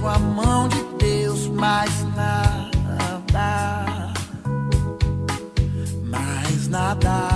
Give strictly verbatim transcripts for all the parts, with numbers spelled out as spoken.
a mão de Deus, mais nada, mais nada.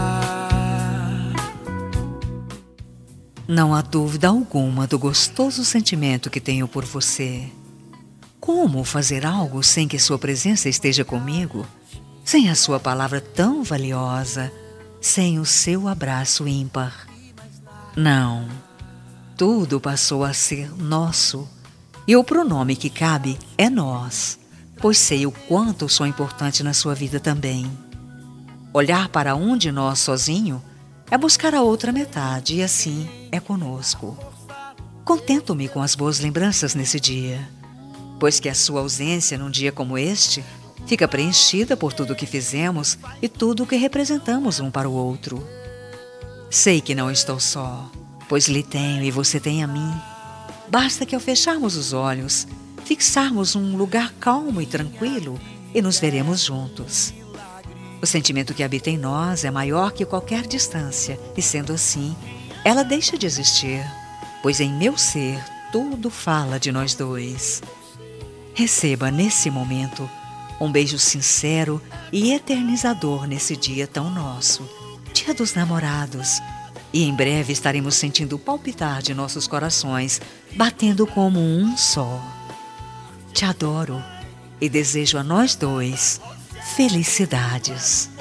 Não há dúvida alguma do gostoso sentimento que tenho por você. Como fazer algo sem que sua presença esteja comigo? Sem a sua palavra tão valiosa? Sem o seu abraço ímpar? Não. Tudo passou a ser nosso. E o pronome que cabe é nós, pois sei o quanto sou importante na sua vida também. Olhar para um de nós sozinho é buscar a outra metade, e assim é conosco. Contento-me com as boas lembranças nesse dia, pois que a sua ausência num dia como este fica preenchida por tudo o que fizemos e tudo o que representamos um para o outro. Sei que não estou só, pois lhe tenho e você tem a mim. Basta que ao fecharmos os olhos, fixarmos um lugar calmo e tranquilo e nos veremos juntos. O sentimento que habita em nós é maior que qualquer distância e, sendo assim, ela deixa de existir, pois em meu ser tudo fala de nós dois. Receba nesse momento um beijo sincero e eternizador nesse dia tão nosso, Dia dos Namorados, e em breve estaremos sentindo o palpitar de nossos corações, batendo como um só. Te adoro e desejo a nós dois felicidades.